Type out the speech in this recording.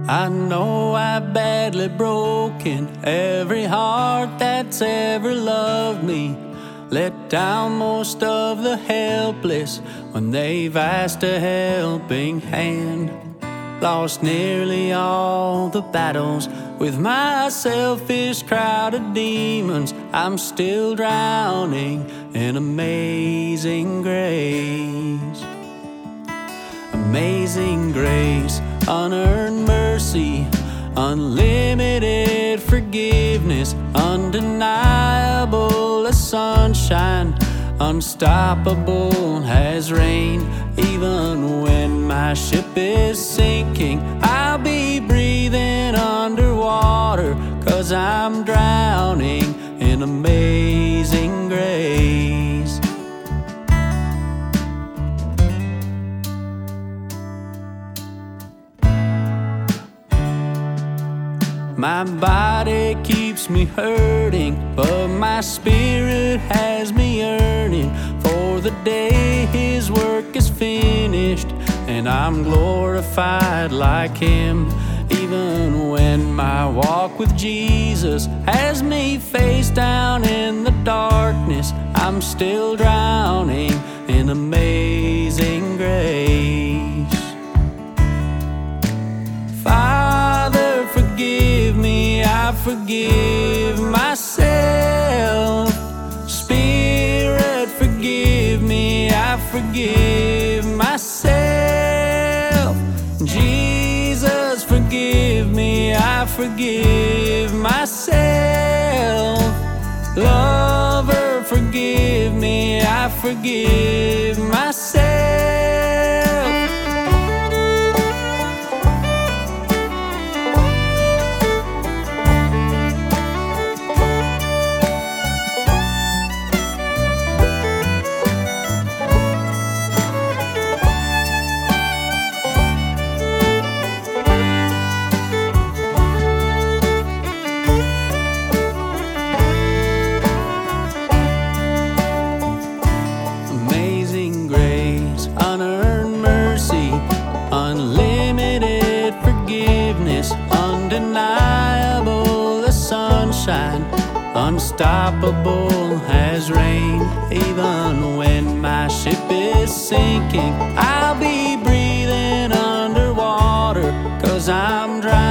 I know I've badly broken every heart that's ever loved me. Let down most of the helpless when they've asked a helping hand. Lost nearly all the battles with my selfish crowd of demons. I'm still drowning in amazing grace. Amazing grace, unearned mercy, unlimited forgiveness, undeniable as sunshine, unstoppable as rain. Even when my ship is sinking, I'll be breathing underwater, 'cause I'm drowning in amazing grace. My body keeps me hurting, but my spirit has me yearning for the day His work is finished and I'm glorified like Him. Even when my walk with Jesus has me face down in the darkness, I'm still drowning in amazing grace. Father, forgive me, I forgive myself. Spirit, forgive me, I forgive myself. Jesus, forgive me, I forgive myself. Lover, forgive me, I forgive myself. Unearned mercy, unlimited forgiveness, undeniable as sunshine, unstoppable as rain. Even when my ship is sinking, I'll be breathing underwater, 'cause I'm drowning